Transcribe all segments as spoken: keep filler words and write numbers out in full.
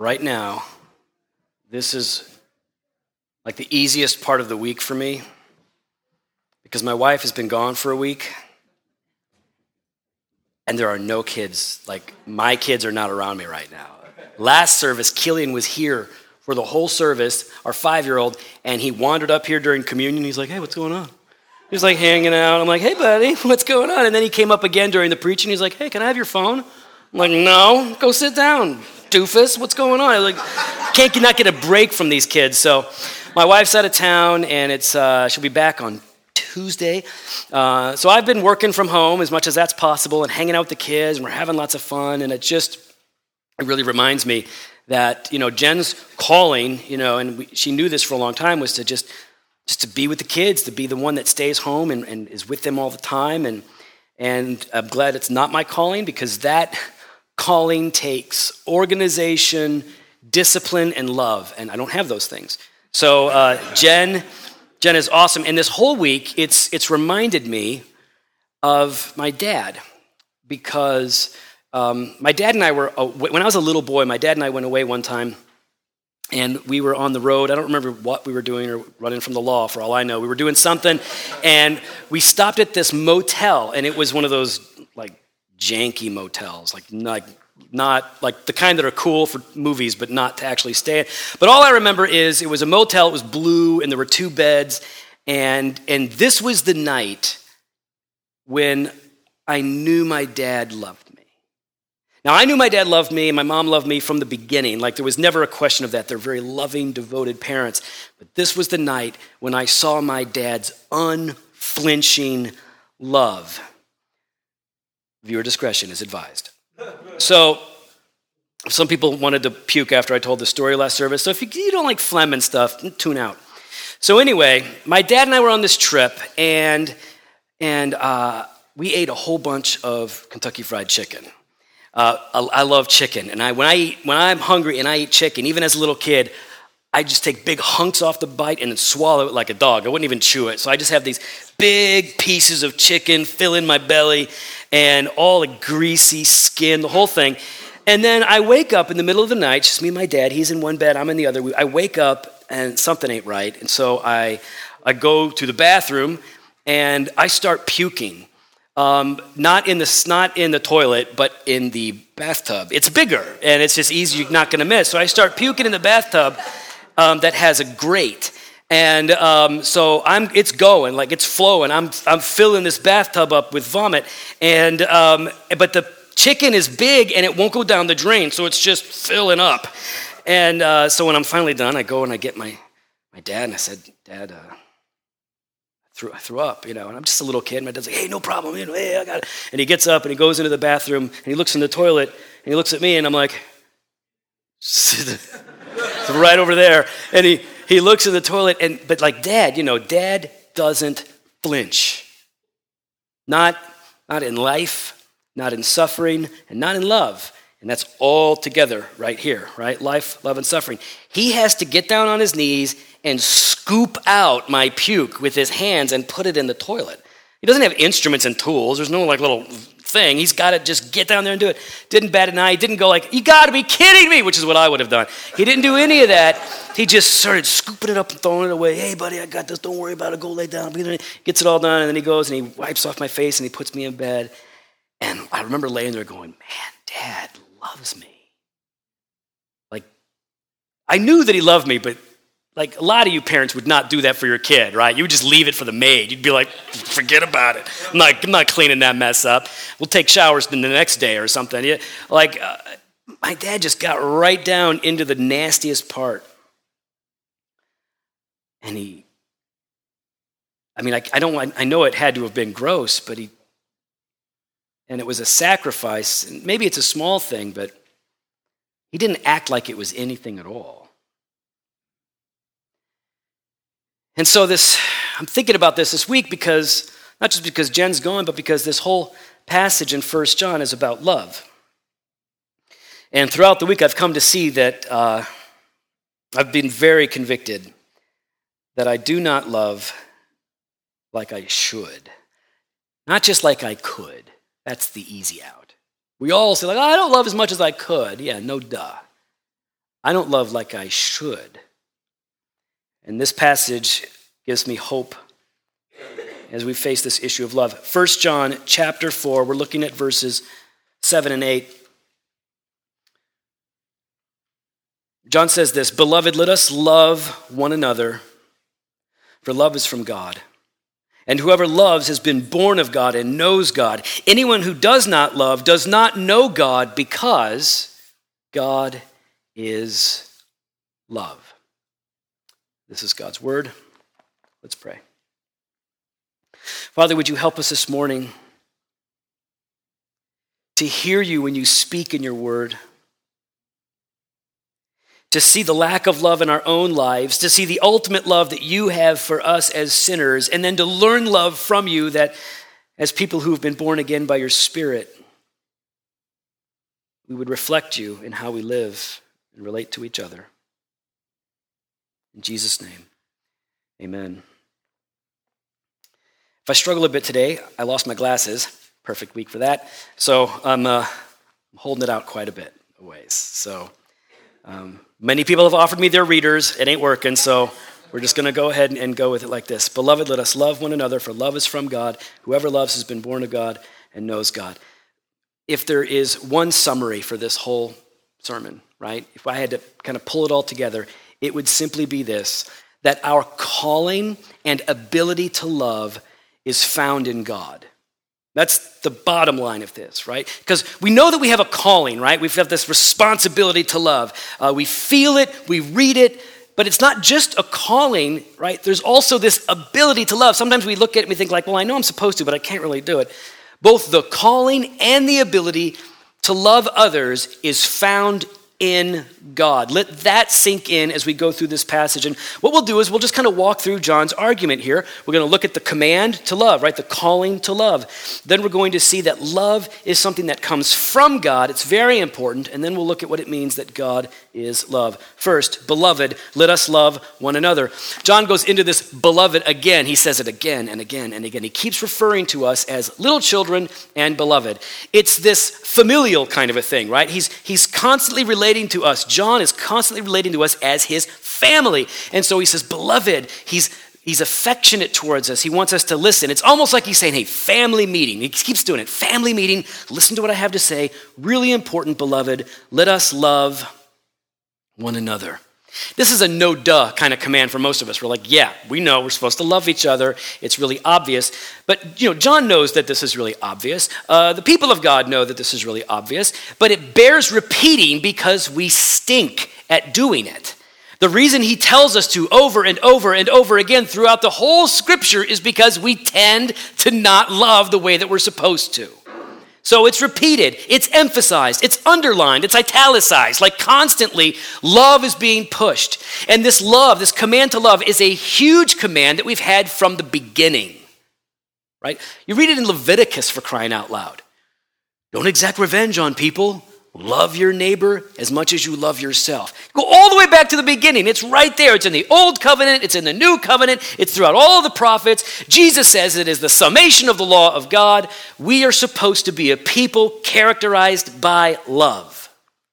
right now, this is like the easiest part of the week for me because my wife has been gone for a week and there are no kids. Like, my kids are not around me right now. Last service, Killian was here for the whole service, our five-year-old, and he wandered up here during communion. He's like, hey, what's going on? He was like hanging out. I'm like, hey, buddy, what's going on? And then he came up again during the preaching. He's like, hey, can I have your phone? I'm like, no, go sit down, doofus. What's going on? I like, can't not get a break from these kids. So my wife's out of town, and it's uh, she'll be back on Tuesday. Uh, so I've been working from home as much as that's possible and hanging out with the kids, and we're having lots of fun. And it just, it really reminds me that, you know, Jen's calling, you know, and we, she knew this for a long time, was to just, just to be with the kids, to be the one that stays home and, and is with them all the time. And, and I'm glad it's not my calling, because that calling takes organization, discipline, and love. And I don't have those things. So uh, Jen, Jen is awesome. And this whole week, it's it's reminded me of my dad, because um, my dad and I were, uh, when I was a little boy, my dad and I went away one time, and we were on the road. I don't remember what we were doing, or running from the law, for all I know. We were doing something, and we stopped at this motel, and it was one of those, like, janky motels, like, like not like the kind that are cool for movies, but not to actually stay at. But all I remember is it was a motel, it was blue, and there were two beds, and and this was the night when I knew my dad loved me. Now, I knew my dad loved me, and my mom loved me from the beginning. Like, there was never a question of that. They're very loving, devoted parents. But this was the night when I saw my dad's unflinching love. Viewer discretion is advised. So, some people wanted to puke after I told the story last service. So if you, you don't like phlegm and stuff, tune out. So anyway, my dad and I were on this trip, and and uh, we ate a whole bunch of Kentucky Fried Chicken. Uh, I, I love chicken, and I when I eat, when I'm hungry and I eat chicken, even as a little kid, I just take big hunks off the bite and then swallow it like a dog. I wouldn't even chew it. So I just have these big pieces of chicken fill in my belly, and all the greasy skin, the whole thing. And then I wake up in the middle of the night, just me and my dad. He's in one bed, I'm in the other. I wake up and something ain't right, and so I I go to the bathroom and I start puking. Um, not in the not in the toilet, but in the bathtub. It's bigger, and it's just easy. You're not going to miss. So I start puking in the bathtub um, that has a grate, and um, so I'm. It's going, like it's flowing. I'm I'm filling this bathtub up with vomit, and um, but the chicken is big and it won't go down the drain, so it's just filling up. And uh, so when I'm finally done, I go and I get my my dad, and I said, Dad. Uh, Threw, I threw up, you know, and I'm just a little kid. My dad's like, hey, no problem, you know, hey, I got it. And he gets up and he goes into the bathroom and he looks in the toilet and he looks at me and I'm like, it's right over there. And he, he looks in the toilet and, but like Dad, you know, Dad doesn't flinch. Not, not in life, not in suffering, and not in love. And that's all together right here, right? Life, love, and suffering. He has to get down on his knees and scoop out my puke with his hands and put it in the toilet. He doesn't have instruments and tools. There's no like little thing. He's got to just get down there and do it. Didn't bat an eye. He didn't go like, you got to be kidding me, which is what I would have done. He didn't do any of that. He just started scooping it up and throwing it away. Hey, buddy, I got this. Don't worry about it. Go lay down. Gets it all done, and then he goes and he wipes off my face and he puts me in bed. And I remember laying there going, man, Dad loves me. Like, I knew that he loved me, but like a lot of you parents would not do that for your kid, right? You would just leave it for the maid. You'd be like, forget about it. I'm not, I'm not cleaning that mess up. We'll take showers the next day or something. Yeah, like, uh, my dad just got right down into the nastiest part. And he, I mean, I, I don't, I know it had to have been gross, but he, and it was a sacrifice. And maybe it's a small thing, but he didn't act like it was anything at all. And so this, I'm thinking about this this week because, not just because Jen's gone, but because this whole passage in First John is about love. And throughout the week, I've come to see that uh, I've been very convicted that I do not love like I should. Not just like I could. That's the easy out. We all say, like, oh, I don't love as much as I could. Yeah, no duh. I don't love like I should. And this passage gives me hope as we face this issue of love. First John chapter four, we're looking at verses seven and eight. John says this, "Beloved, let us love one another, for love is from God. And whoever loves has been born of God and knows God. Anyone who does not love does not know God, because God is love." This is God's word. Let's pray. Father, would you help us this morning to hear you when you speak in your word, to see the lack of love in our own lives, to see the ultimate love that you have for us as sinners, and then to learn love from you, that as people who have been born again by your Spirit, we would reflect you in how we live and relate to each other. In Jesus' name, amen. If I struggle a bit today, I lost my glasses. Perfect week for that. So I'm, uh, I'm holding it out quite a bit a ways. So um, many people have offered me their readers. It ain't working, so we're just going to go ahead and, and go with it like this. Beloved, let us love one another, for love is from God. Whoever loves has been born of God and knows God. If there is one summary for this whole sermon, right? If I had to kind of pull it all together, it would simply be this, that our calling and ability to love is found in God. That's the bottom line of this, right? Because we know that we have a calling, right? We have this responsibility to love. Uh, we feel it, we read it, but it's not just a calling, right? There's also this ability to love. Sometimes we look at it and we think like, well, I know I'm supposed to, but I can't really do it. Both the calling and the ability to love others is found in God. Let that sink in as we go through this passage. And what we'll do is we'll just kind of walk through John's argument here. We're going to look at the command to love, right? The calling to love. Then we're going to see that love is something that comes from God. It's very important. And then we'll look at what it means that God is love. First, beloved, let us love one another. John goes into this beloved again. He says it again and again and again. He keeps referring to us as little children and beloved. It's this familial kind of a thing, right? He's, he's constantly relating to us. John is constantly relating to us as his family. And so he says, beloved, he's he's affectionate towards us. He wants us to listen. It's almost like he's saying, hey, family meeting. He keeps doing it. Family meeting. Listen to what I have to say. Really important, beloved. Let us love one another. This is a no-duh kind of command for most of us. We're like, yeah, we know we're supposed to love each other. It's really obvious. But, you know, John knows that this is really obvious. Uh, the people of God know that this is really obvious. But it bears repeating because we stink at doing it. The reason he tells us to over and over and over again throughout the whole scripture is because we tend to not love the way that we're supposed to. So it's repeated, it's emphasized, it's underlined, it's italicized, like constantly love is being pushed. And this love, this command to love is a huge command that we've had from the beginning, right? You read it in Leviticus, for crying out loud. Don't exact revenge on people. Love your neighbor as much as you love yourself. Go all the way back to the beginning. It's right there. It's in the old covenant. It's in the new covenant. It's throughout all of the prophets. Jesus says it is the summation of the law of God. We are supposed to be a people characterized by love.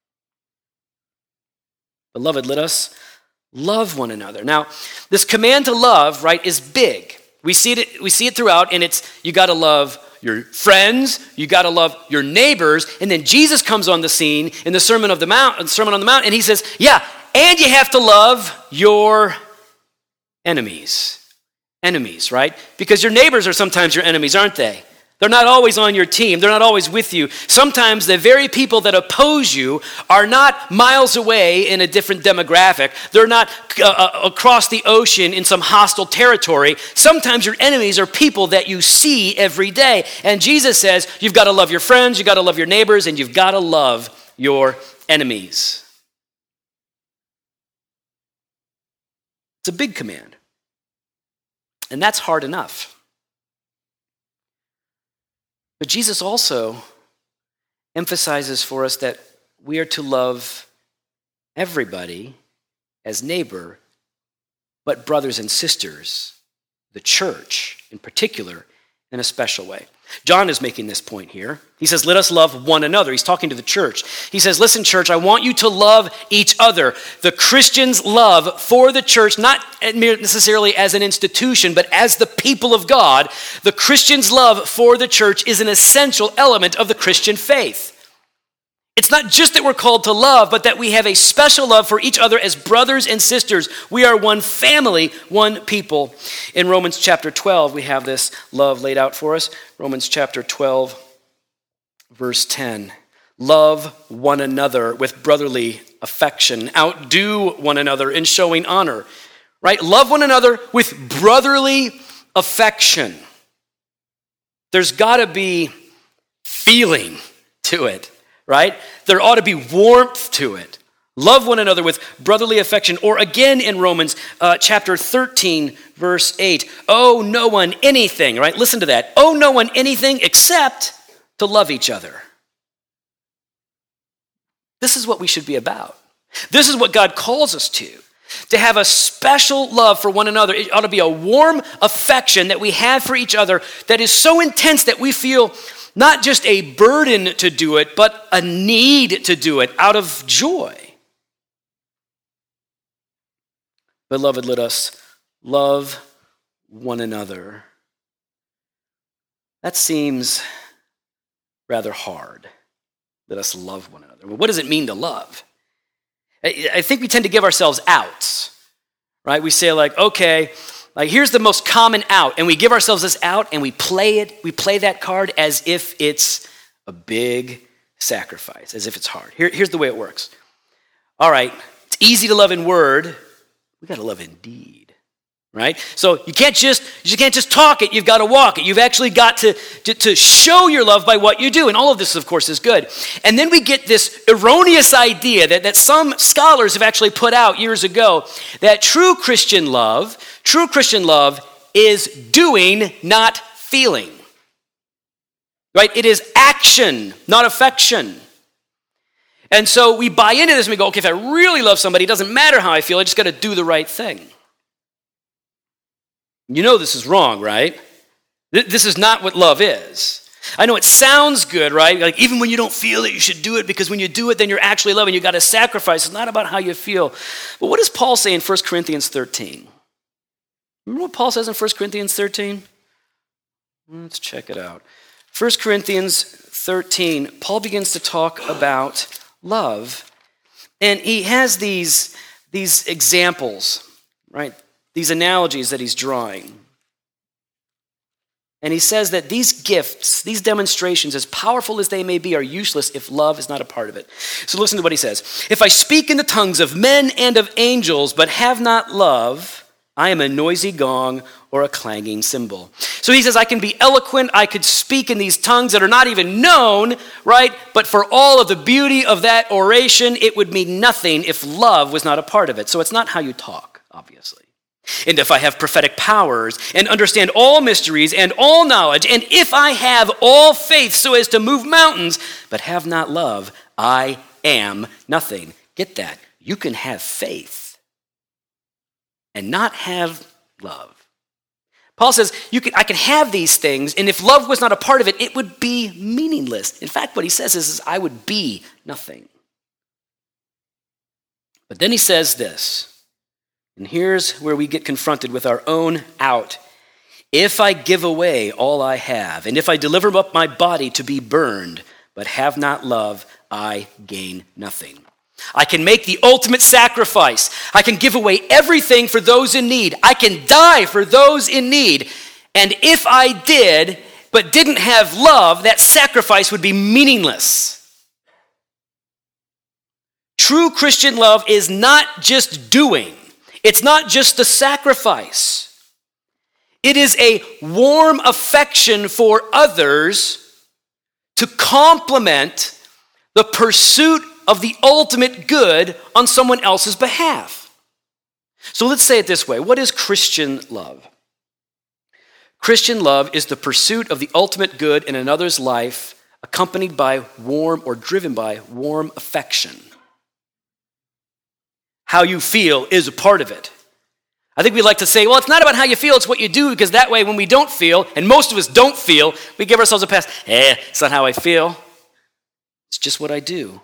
Beloved, let us love one another. Now, this command to love, right, is big. We see it, we see it throughout, and it's you got to love your friends, you got to love your neighbors, and then Jesus comes on the scene in the Sermon of the Mount, Sermon on the Mount, and he says, yeah, and you have to love your enemies. Enemies, right? Because your neighbors are sometimes your enemies, aren't they? They're not always on your team. They're not always with you. Sometimes the very people that oppose you are not miles away in a different demographic. They're not uh, across the ocean in some hostile territory. Sometimes your enemies are people that you see every day. And Jesus says, you've got to love your friends, you've got to love your neighbors, and you've got to love your enemies. It's a big command. And that's hard enough. But Jesus also emphasizes for us that we are to love everybody as neighbor, but brothers and sisters, the church in particular, in a special way. John is making this point here. He says, let us love one another. He's talking to the church. He says, listen, church, I want you to love each other. The Christian's love for the church, not necessarily as an institution, but as the people of God, the Christian's love for the church is an essential element of the Christian faith. It's not just that we're called to love, but that we have a special love for each other as brothers and sisters. We are one family, one people. In Romans chapter twelve, we have this love laid out for us. Romans chapter twelve, verse ten. Love one another with brotherly affection. Outdo one another in showing honor. Right? Love one another with brotherly affection. There's got to be feeling to it. Right? There ought to be warmth to it. Love one another with brotherly affection. Or again in Romans uh, chapter thirteen, verse eight. Owe no one anything, right? Listen to that. Owe no one anything except to love each other. This is what we should be about. This is what God calls us to. To have a special love for one another. It ought to be a warm affection that we have for each other that is so intense that we feel not just a burden to do it, but a need to do it out of joy. Beloved, let us love one another. That seems rather hard. Let us love one another. Well, what does it mean to love? I think we tend to give ourselves outs, right? We say like, okay, like here's the most common out, and we give ourselves this out and we play it, we play that card as if it's a big sacrifice, as if it's hard. Here, here's the way it works. All right, it's easy to love in word, we gotta love in deed, right? So you can't just you can't just talk it, you've got to walk it. You've actually got to, to, to show your love by what you do, and all of this, of course, is good. And then we get this erroneous idea that, that some scholars have actually put out years ago, that true Christian love, true Christian love is doing, not feeling. Right? It is action, not affection. And so we buy into this and we go, okay, if I really love somebody, it doesn't matter how I feel, I just got to do the right thing. You know this is wrong, right? This is not what love is. I know it sounds good, right? Like even when you don't feel it, you should do it, because when you do it, then you're actually loving. You got to sacrifice. It's not about how you feel. But what does Paul say in First Corinthians thirteen? Remember what Paul says in First Corinthians thirteen? Let's check it out. First Corinthians thirteen, Paul begins to talk about love. And he has these, these examples, right? These analogies that he's drawing. And he says that these gifts, these demonstrations, as powerful as they may be, are useless if love is not a part of it. So listen to what he says. If I speak in the tongues of men and of angels, but have not love, I am a noisy gong or a clanging cymbal. So he says, I can be eloquent, I could speak in these tongues that are not even known, right? But for all of the beauty of that oration, it would mean nothing if love was not a part of it. So it's not how you talk, obviously. And if I have prophetic powers and understand all mysteries and all knowledge, and if I have all faith so as to move mountains, but have not love, I am nothing. Get that. You can have faith and not have love. Paul says, you can, I can have these things, and if love was not a part of it, it would be meaningless. In fact, what he says is, is I would be nothing. But then he says this, and here's where we get confronted with our own out. If I give away all I have, and if I deliver up my body to be burned, but have not love, I gain nothing. I can make the ultimate sacrifice. I can give away everything for those in need. I can die for those in need. And if I did, but didn't have love, that sacrifice would be meaningless. True Christian love is not just doing. It's not just the sacrifice. It is a warm affection for others to complement the pursuit of the ultimate good on someone else's behalf. So let's say it this way. What is Christian love? Christian love is the pursuit of the ultimate good in another's life, accompanied by warm or driven by warm affection. How you feel is a part of it. I think we like to say, well, it's not about how you feel, it's what you do, because that way when we don't feel, and most of us don't feel, we give ourselves a pass. Eh, it's not how I feel. It's just what I do.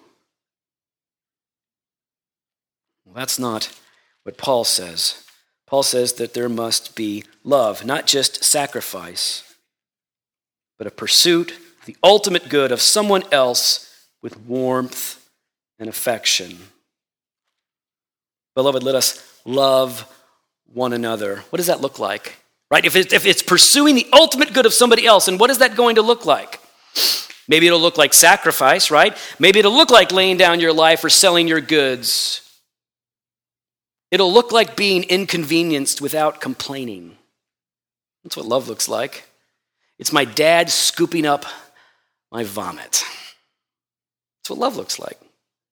Well, that's not what Paul says. Paul says that there must be love, not just sacrifice, but a pursuit of the ultimate good of someone else with warmth and affection. Beloved, let us love one another. What does that look like? Right? If it's, if it's pursuing the ultimate good of somebody else, and what is that going to look like? Maybe it'll look like sacrifice, right? Maybe it'll look like laying down your life or selling your goods. It'll look like being inconvenienced without complaining. That's what love looks like. It's my dad scooping up my vomit. That's what love looks like.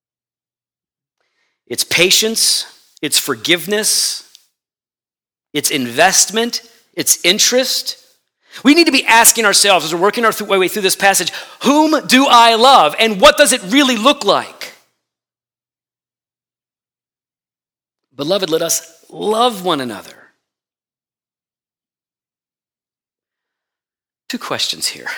It's patience, it's forgiveness, it's investment, it's interest. We need to be asking ourselves as we're working our th- way through this passage, whom do I love and what does it really look like? Beloved, let us love one another. Two questions here.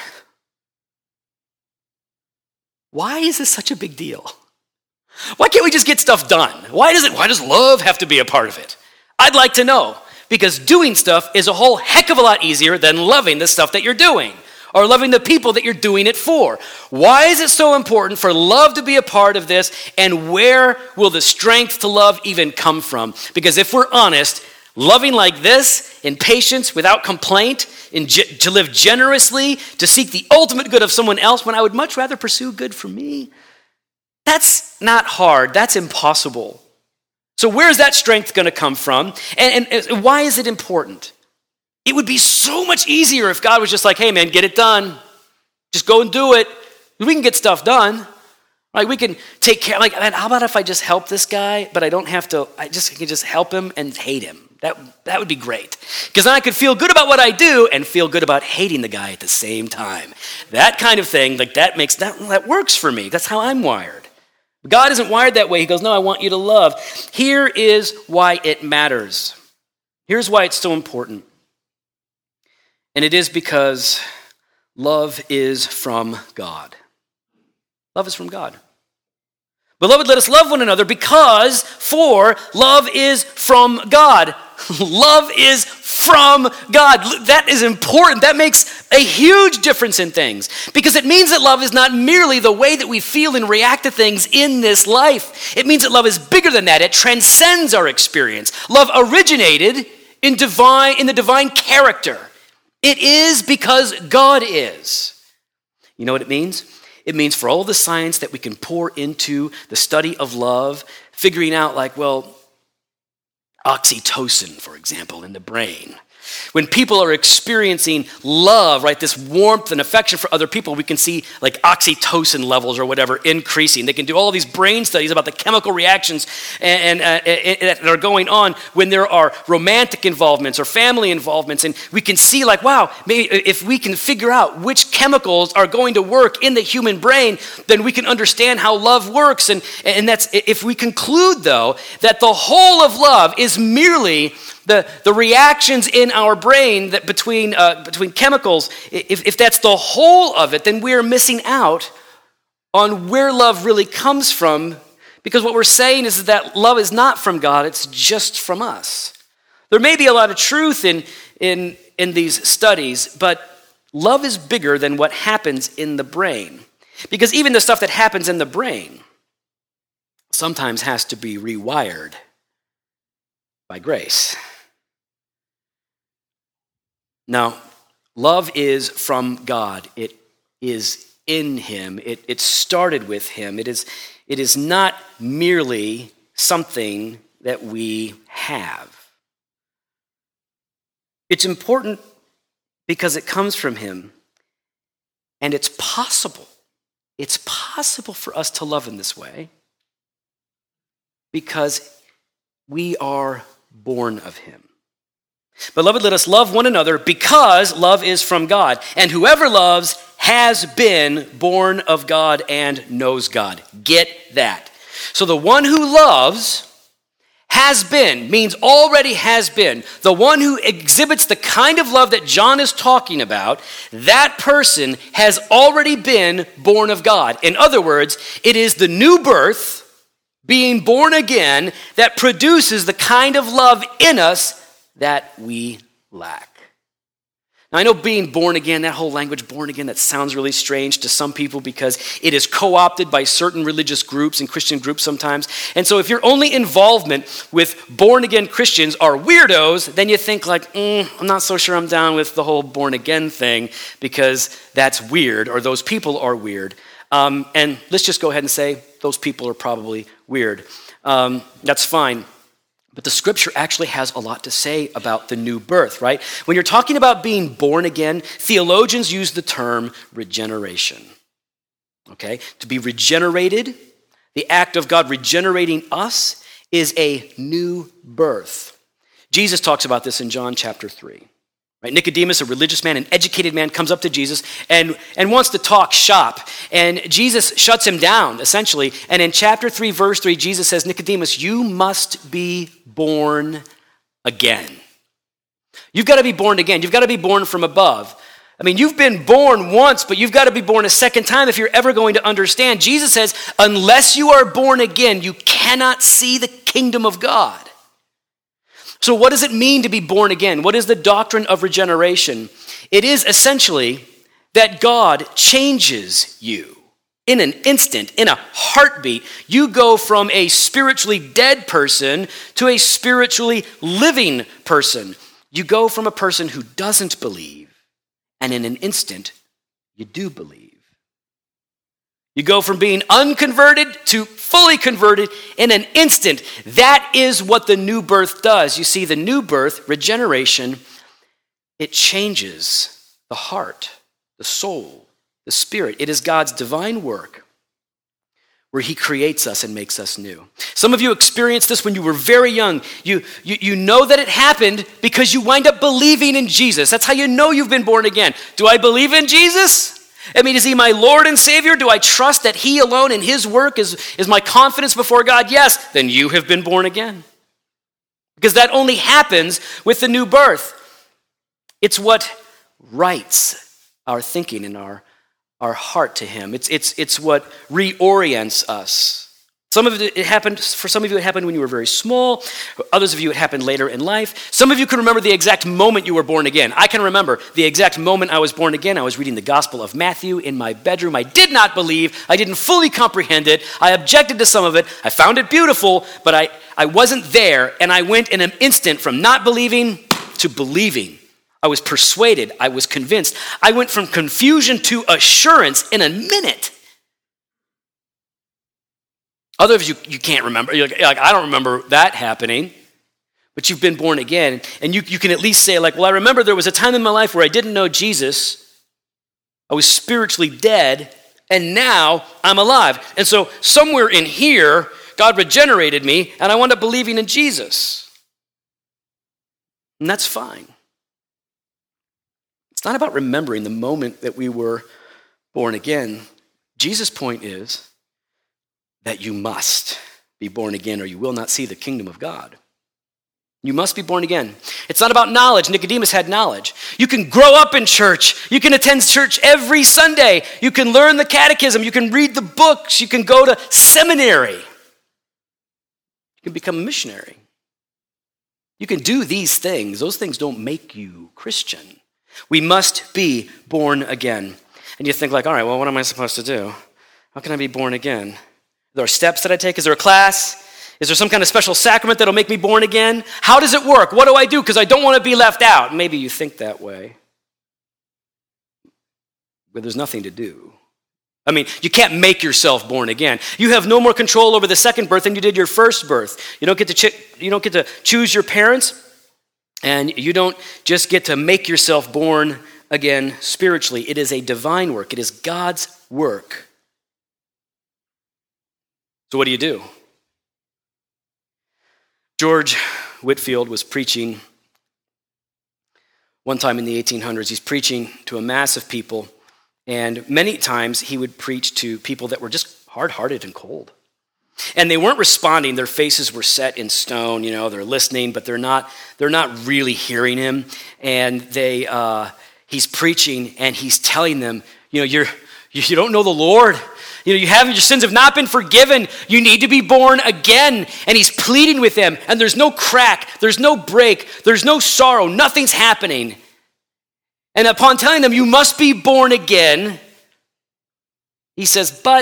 Why is this such a big deal? Why can't we just get stuff done? Why does it? Why does love have to be a part of it? I'd like to know, because doing stuff is a whole heck of a lot easier than loving the stuff that you're doing or loving the people that you're doing it for. Why is it so important for love to be a part of this, and where will the strength to love even come from? Because if we're honest, loving like this, in patience, without complaint, in ge- to live generously, to seek the ultimate good of someone else when I would much rather pursue good for me, that's not hard. That's impossible. So where's that strength going to come from? And, and, and why is it important? It would be so much easier if God was just like, hey man, get it done. Just go and do it. We can get stuff done. Like we can take care, like, man, how about if I just help this guy, but I don't have to, I just I can just help him and hate him. That, that would be great. Because then I could feel good about what I do and feel good about hating the guy at the same time. That kind of thing, like that makes, that, that works for me. That's how I'm wired. God isn't wired that way. He goes, no, I want you to love. Here is why it matters. Here's why it's so important. And it is because love is from God. Love is from God. Beloved, let us love one another because, for love is from God. Love is from God. That is important. That makes a huge difference in things because it means that love is not merely the way that we feel and react to things in this life. It means that love is bigger than that. It transcends our experience. Love originated in divine, in the divine character. It is because God is. You know what it means? It means for all the science that we can pour into the study of love, figuring out like, well, oxytocin, for example, in the brain. When people are experiencing love, right, this warmth and affection for other people, we can see like oxytocin levels or whatever increasing. They can do all these brain studies about the chemical reactions and, and uh, that are going on when there are romantic involvements or family involvements. And we can see like, wow, maybe if we can figure out which chemicals are going to work in the human brain, then we can understand how love works. And, and that's if we conclude, though, that the whole of love is merely The, the reactions in our brain that between uh, between chemicals, if, if that's the whole of it, then we're missing out on where love really comes from, because what we're saying is that love is not from God, it's just from us. There may be a lot of truth in, in, in these studies, but love is bigger than what happens in the brain. Because even the stuff that happens in the brain sometimes has to be rewired by grace. Now, love is from God. It is in him. It, it started with him. It is, it is not merely something that we have. It's important because it comes from him, and it's possible. It's possible for us to love in this way because we are born of him. Beloved, let us love one another because love is from God. And whoever loves has been born of God and knows God. Get that. So the one who loves Has been means already has been. The one who exhibits the kind of love that John is talking about, that person has already been born of God. In other words, it is the new birth, being born again, that produces the kind of love in us that we lack. Now, I know being born again, that whole language, born again, that sounds really strange to some people because it is co-opted by certain religious groups and Christian groups sometimes. And so if your only involvement with born again Christians are weirdos, then you think like, mm, I'm not so sure I'm down with the whole born again thing because that's weird, or those people are weird. Um, and let's just go ahead and say those people are probably weird. Um, that's fine. But the scripture actually has a lot to say about the new birth, right? When you're talking about being born again, theologians use the term regeneration, okay? To be regenerated, the act of God regenerating us is a new birth. Jesus talks about this in John chapter three. Right? Nicodemus, a religious man, an educated man, comes up to Jesus and, and wants to talk shop. And Jesus shuts him down, essentially. And in chapter three, verse three, Jesus says, Nicodemus, you must be born again. You've got to be born again. You've got to be born from above. I mean, you've been born once, but you've got to be born a second time if you're ever going to understand. Jesus says, unless you are born again, you cannot see the kingdom of God. So what does it mean to be born again? What is the doctrine of regeneration? It is essentially that God changes you. In an instant, in a heartbeat, you go from a spiritually dead person to a spiritually living person. You go from a person who doesn't believe, and in an instant, you do believe. You go from being unconverted to fully converted in an instant. That is what the new birth does. You see, the new birth, regeneration, it changes the heart, the soul, the spirit. It is God's divine work where he creates us and makes us new. Some of you experienced this when you were very young. You, you, you know that it happened because you wind up believing in Jesus. That's how you know you've been born again. Do I believe in Jesus? I mean, is he my Lord and Savior? Do I trust that he alone and his work is, is my confidence before God? Yes, then you have been born again. Because that only happens with the new birth. It's what rights our thinking and our, our heart to him. It's, it's, it's what reorients us. Some of it, it happened, for some of you it happened when you were very small. Others of you it happened later in life. Some of you can remember the exact moment you were born again. I can remember the exact moment I was born again. I was reading the Gospel of Matthew in my bedroom. I did not believe. I didn't fully comprehend it. I objected to some of it. I found it beautiful, but I, I wasn't there. And I went in an instant from not believing to believing. I was persuaded. I was convinced. I went from confusion to assurance in a minute. Others of you, you can't remember. You're like, you're like, I don't remember that happening. But you've been born again. And you, you can at least say, like, well, I remember there was a time in my life where I didn't know Jesus. I was spiritually dead. And now I'm alive. And so somewhere in here, God regenerated me. And I wound up believing in Jesus. And that's fine. It's not about remembering the moment that we were born again. Jesus' point is that you must be born again or you will not see the kingdom of God. You must be born again. It's not about knowledge. Nicodemus had knowledge. You can grow up in church. You can attend church every Sunday. You can learn the catechism. You can read the books. You can go to seminary. You can become a missionary. You can do these things. Those things don't make you Christian. We must be born again. And you think like, all right, well, what am I supposed to do? How can I be born again? Are there steps that I take? Is there a class? Is there some kind of special sacrament that'll make me born again? How does it work? What do I do? Because I don't want to be left out. Maybe you think that way. But there's nothing to do. I mean, you can't make yourself born again. You have no more control over the second birth than you did your first birth. You don't get to ch- you don't get to choose your parents, and you don't just get to make yourself born again spiritually. It is a divine work. It is God's work. So what do you do? George Whitefield was preaching one time in the eighteen hundreds. He's preaching to a mass of people, and many times he would preach to people that were just hard-hearted and cold. And they weren't responding. Their faces were set in stone. You know, they're listening, but they're not. They're not really hearing him. And they, uh, he's preaching, and he's telling them, you know, you're you don't know the Lord. You know, you haven't. Your sins have not been forgiven. You need to be born again. And he's pleading with them. And there's no crack. There's no break. There's no sorrow. Nothing's happening. And upon telling them, you must be born again, he says, but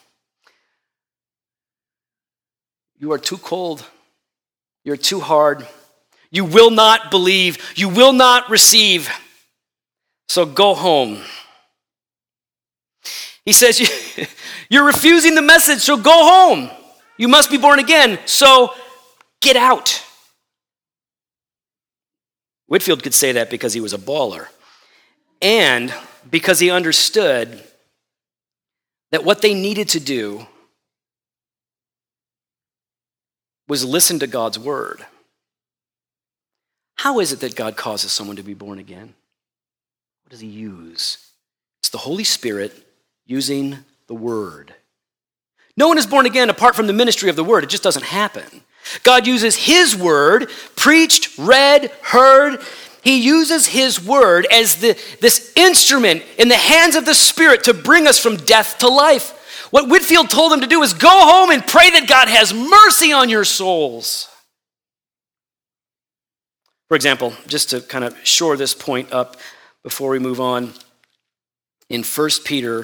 you are too cold. You're too hard. You will not believe. You will not receive. So go home. He says, you're refusing the message, so go home. You must be born again, so get out. Whitefield could say that because he was a baller. And because he understood that what they needed to do was listen to God's word. How is it that God causes someone to be born again? What does he use? It's the Holy Spirit using the word. No one is born again apart from the ministry of the word. It just doesn't happen. God uses his word, preached, read, heard. He uses his word as the, this instrument in the hands of the Spirit to bring us from death to life. What Whitefield told them to do is go home and pray that God has mercy on your souls. For example, just to kind of shore this point up before we move on, in First Peter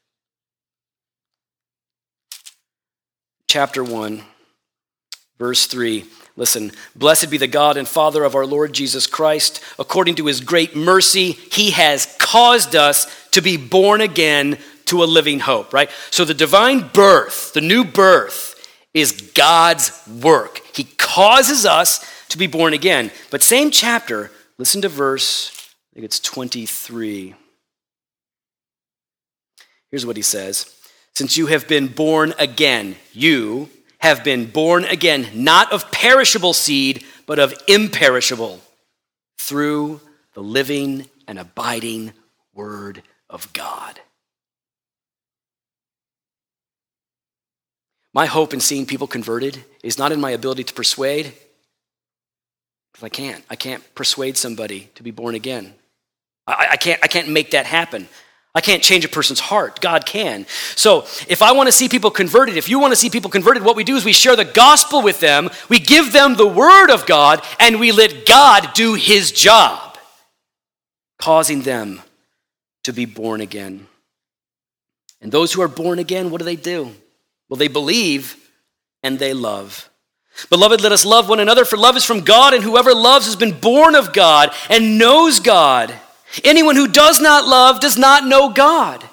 chapter one, verse three, listen, blessed be the God and Father of our Lord Jesus Christ. According to his great mercy, he has caused us to be born again to a living hope, right? So the divine birth, the new birth, is God's work. He causes us to be born again. But same chapter, listen to verse, I think it's twenty-three. Here's what he says. Since you have been born again, you have been born again, not of perishable seed, but of imperishable, through the living and abiding word of God. My hope in seeing people converted is not in my ability to persuade, because I can't. I can't persuade somebody to be born again. I, I can't, I can't make that happen. I can't change a person's heart. God can. So if I want to see people converted, if you want to see people converted, what we do is we share the gospel with them, we give them the word of God, and we let God do his job, causing them to be born again. And those who are born again, what do they do? Well, they believe and they love. Beloved, let us love one another, for love is from God, and whoever loves has been born of God and knows God. Anyone who does not love does not know God.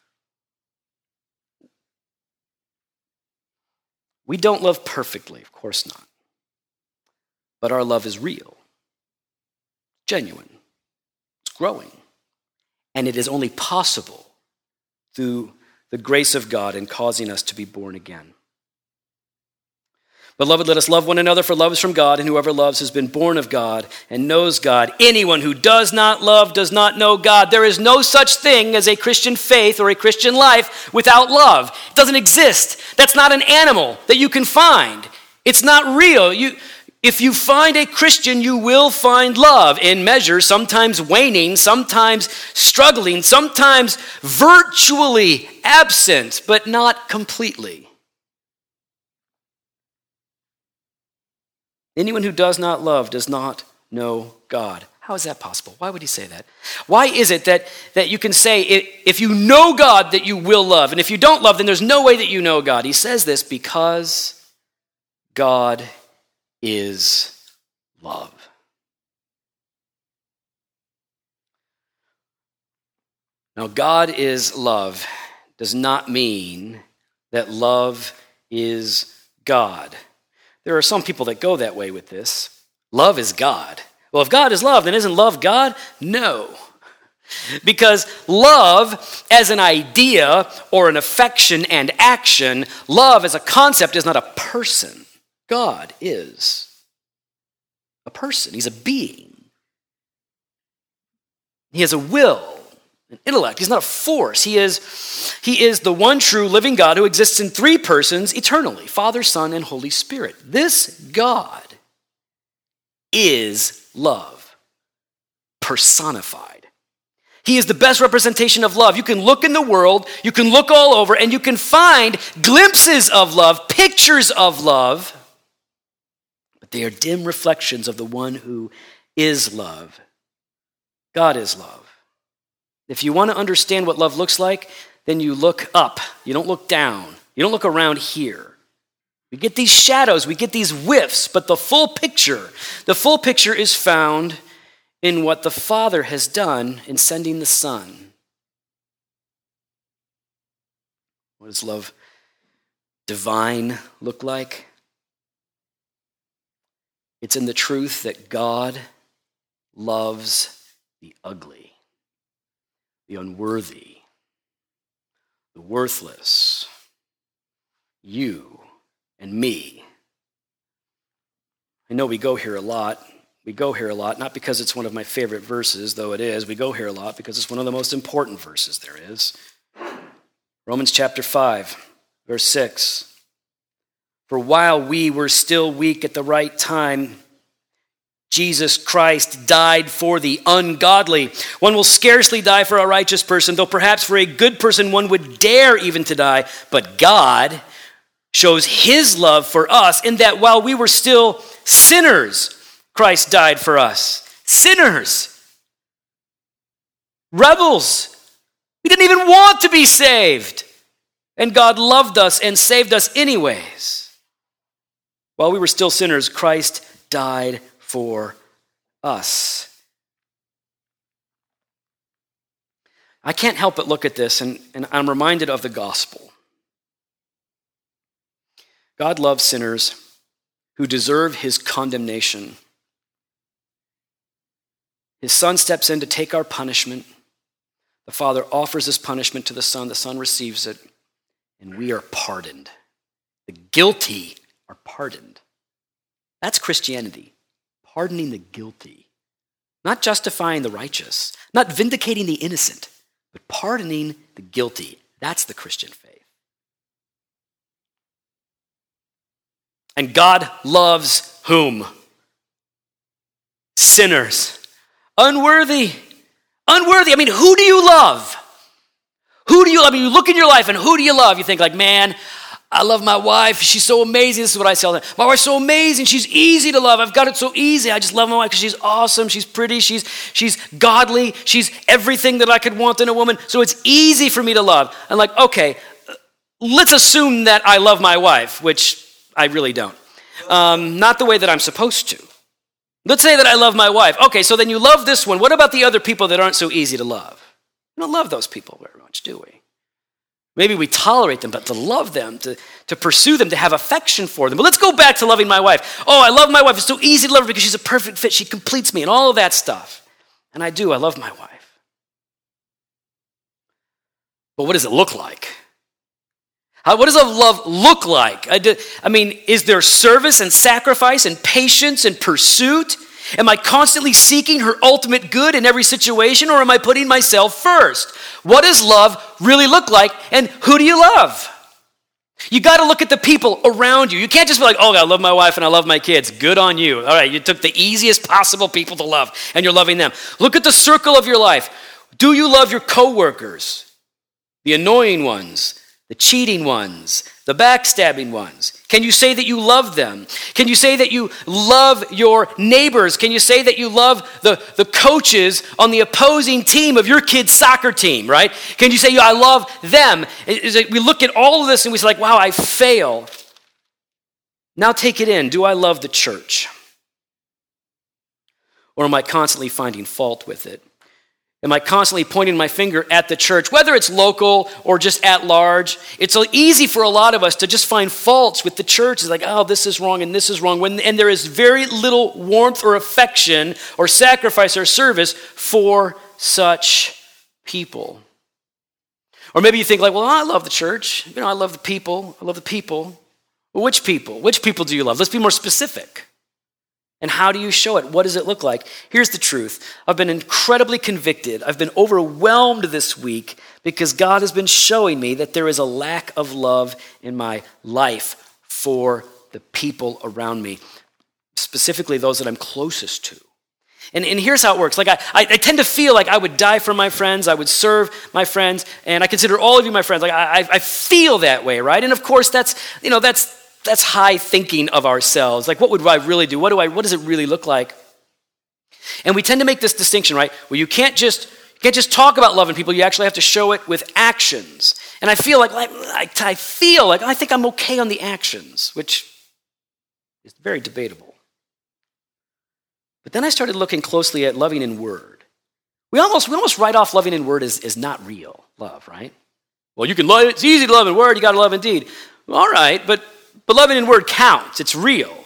We don't love perfectly, of course not. But our love is real, genuine, it's growing. And it is only possible through the grace of God in causing us to be born again. Beloved, let us love one another, for love is from God, and whoever loves has been born of God and knows God. Anyone who does not love does not know God. There is no such thing as a Christian faith or a Christian life without love. It doesn't exist. That's not an animal that you can find. It's not real. You, if you find a Christian, you will find love in measure, sometimes waning, sometimes struggling, sometimes virtually absent, but not completely. Anyone who does not love does not know God. How is that possible? Why would he say that? Why is it that, that you can say, if you know God, that you will love, and if you don't love, then there's no way that you know God? He says this because God is love. Now, God is love does not mean that love is God. There are some people that go that way with this. Love is God. Well, if God is love, then isn't love God? No. Because love as an idea or an affection and action, love as a concept is not a person. God is a person. He's a being. He has a will, an intellect. He's not a force. He is, he is the one true living God who exists in three persons eternally, Father, Son, and Holy Spirit. This God is love, personified. He is the best representation of love. You can look in the world, you can look all over, and you can find glimpses of love, pictures of love, but they are dim reflections of the one who is love. God is love. If you want to understand what love looks like, then you look up. You don't look down. You don't look around here. We get these shadows, we get these whiffs, but the full picture, the full picture is found in what the Father has done in sending the Son. What does love divine look like? It's in the truth that God loves the ugly, the unworthy, the worthless, you and me. I know we go here a lot. We go here a lot, not because it's one of my favorite verses, though it is. We go here a lot because it's one of the most important verses there is. Romans chapter five, verse six. For while we were still weak at the right time, Jesus Christ died for the ungodly. One will scarcely die for a righteous person, though perhaps for a good person one would dare even to die. But God shows his love for us in that while we were still sinners, Christ died for us. Sinners. Rebels. We didn't even want to be saved. And God loved us and saved us anyways. While we were still sinners, Christ died for us. I can't help but look at this, and, and I'm reminded of the gospel. God loves sinners who deserve his condemnation. His Son steps in to take our punishment. The Father offers this punishment to the Son. The Son receives it, and we are pardoned. The guilty are pardoned. That's Christianity. Pardoning the guilty. Not justifying the righteous. Not vindicating the innocent. But pardoning the guilty. That's the Christian faith. And God loves whom? Sinners. Unworthy. Unworthy. I mean, who do you love? Who do you love? I mean, you look in your life and who do you love? You think like, man, I love my wife. She's so amazing. This is what I say all the time. My wife's so amazing. She's easy to love. I've got it so easy. I just love my wife because she's awesome. She's pretty. She's, she's godly. She's everything that I could want in a woman. So it's easy for me to love. I'm like, okay, let's assume that I love my wife, which I really don't. Um, not the way that I'm supposed to. Let's say that I love my wife. Okay, so then you love this one. What about the other people that aren't so easy to love? We don't love those people very much, do we? Maybe we tolerate them, but to love them, to, to pursue them, to have affection for them. But let's go back to loving my wife. Oh, I love my wife. It's so easy to love her because she's a perfect fit. She completes me and all of that stuff. And I do. I love my wife. But what does it look like? How, what does a love look like? I, do, I mean, is there service and sacrifice and patience and pursuit? Am I constantly seeking her ultimate good in every situation, or am I putting myself first? What does love really look like, and who do you love? You got to look at the people around you. You can't just be like, oh, I love my wife and I love my kids. Good on you. All right, you took the easiest possible people to love, and you're loving them. Look at the circle of your life. Do you love your coworkers? The annoying ones, the cheating ones, the backstabbing ones? Can you say that you love them? Can you say that you love your neighbors? Can you say that you love the, the coaches on the opposing team of your kid's soccer team, right? Can you say, I love them? It's like we look at all of this and we say, like, wow, I fail. Now take it in. Do I love the church? Or am I constantly finding fault with it? Am I constantly pointing my finger at the church, whether it's local or just at large? It's so easy for a lot of us to just find faults with the church. It's like, oh, this is wrong and this is wrong. When, and there is very little warmth or affection or sacrifice or service for such people. Or maybe you think like, well, I love the church. You know, I love the people. I love the people. Well, which people? Which people do you love? Let's be more specific. And how do you show it? What does it look like? Here's the truth. I've been incredibly convicted. I've been overwhelmed this week because God has been showing me that there is a lack of love in my life for the people around me, specifically those that I'm closest to. And, and here's how it works. Like I, I, I tend to feel like I would die for my friends, I would serve my friends, and I consider all of you my friends. Like I, I feel that way, right? And of course, that's you know that's that's high thinking of ourselves. Like, what would I really do? What do I? What does it really look like? And we tend to make this distinction, right? Well, you can't just you can't just talk about loving people. You actually have to show it with actions. And I feel like, like I, I feel like I think I'm okay on the actions, which is very debatable. But then I started looking closely at loving in word. We almost, we almost write off loving in word as, as not real love, right? Well, you can love, it's easy to love in word, you got to love in deed. All right, but, but loving in word counts, it's real.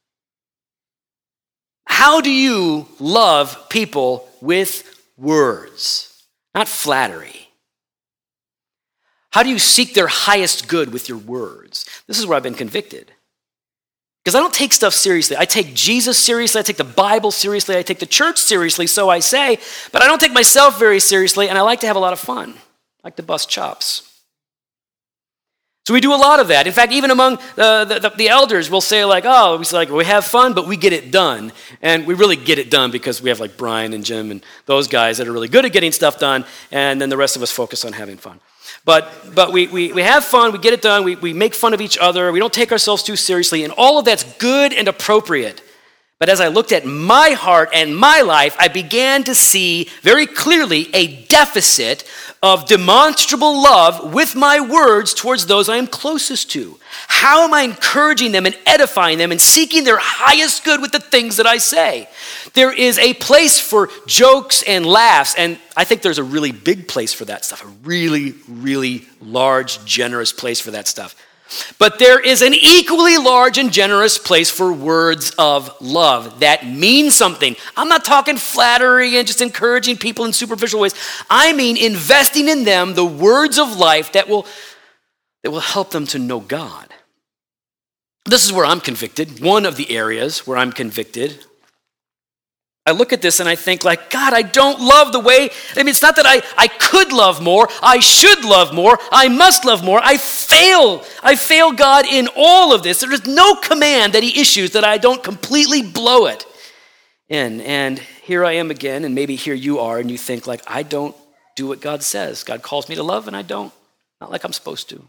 How do you love people with words, not flattery? How do you seek their highest good with your words? This is where I've been convicted. Because I don't take stuff seriously. I take Jesus seriously, I take the Bible seriously, I take the church seriously, so I say, but I don't take myself very seriously, and I like to have a lot of fun. I like to bust chops. So we do a lot of that. In fact, even among the, the, the elders, we'll say like, oh, we say like, we have fun, but we get it done. And we really get it done because we have like Brian and Jim and those guys that are really good at getting stuff done, and then the rest of us focus on having fun. But but we, we, we have fun, we get it done, we, we make fun of each other, we don't take ourselves too seriously, and all of that's good and appropriate. But as I looked at my heart and my life, I began to see very clearly a deficit of demonstrable love with my words towards those I am closest to. How am I encouraging them and edifying them and seeking their highest good with the things that I say? There is a place for jokes and laughs, and I think there's a really big place for that stuff, a really, really large, generous place for that stuff. But there is an equally large and generous place for words of love that mean something. I'm not talking flattery and just encouraging people in superficial ways. I mean investing in them the words of life that will, that will help them to know God. This is where I'm convicted, one of the areas where I'm convicted. I look at this and I think like, God, I don't love the way, I mean, it's not that I, I could love more, I should love more, I must love more. I fail. I fail God in all of this. There is no command that he issues that I don't completely blow it in. And here I am again, and maybe here you are, and you think like, I don't do what God says. God calls me to love, and I don't. Not like I'm supposed to.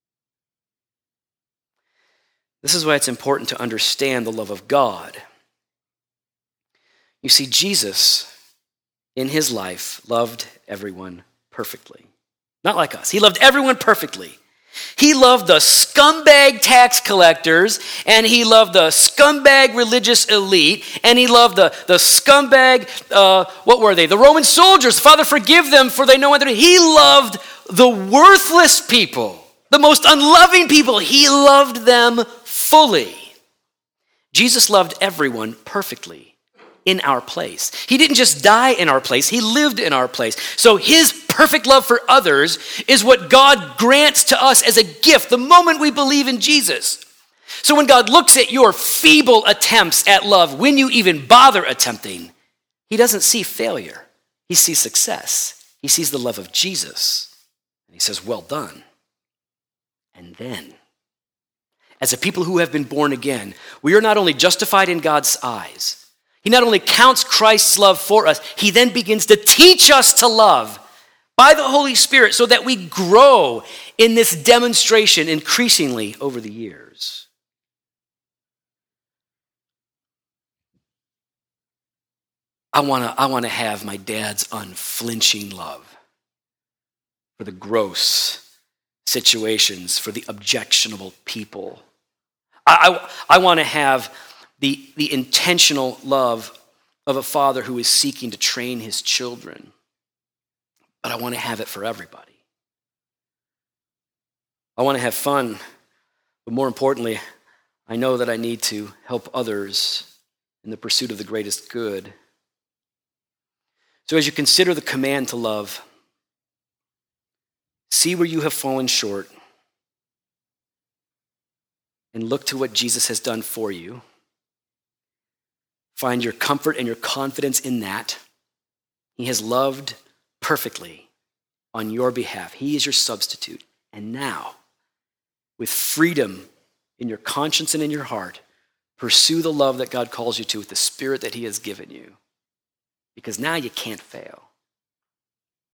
This is why it's important to understand the love of God. You see, Jesus, in his life, loved everyone perfectly. Not like us. He loved everyone perfectly. He loved the scumbag tax collectors, and he loved the scumbag religious elite, and he loved the, the scumbag, uh, what were they? The Roman soldiers. Father, forgive them, for they know what they're doing. He loved the worthless people, the most unloving people. He loved them fully. Jesus loved everyone perfectly. In our place. He didn't just die in our place, he lived in our place. So his perfect love for others is what God grants to us as a gift the moment we believe in Jesus. So when God looks at your feeble attempts at love, when you even bother attempting, he doesn't see failure. He sees success. He sees the love of Jesus. And he says, well done. And then, as a people who have been born again, we are not only justified in God's eyes, he not only counts Christ's love for us, he then begins to teach us to love by the Holy Spirit so that we grow in this demonstration increasingly over the years. I want to I want to have my dad's unflinching love for the gross situations, for the objectionable people. I, I, I want to have The, the intentional love of a father who is seeking to train his children. But I want to have it for everybody. I want to have fun, but more importantly, I know that I need to help others in the pursuit of the greatest good. So as you consider the command to love, see where you have fallen short and look to what Jesus has done for you. Find your comfort and your confidence in that. He has loved perfectly on your behalf. He is your substitute. And now, with freedom in your conscience and in your heart, pursue the love that God calls you to with the Spirit that he has given you. Because now you can't fail.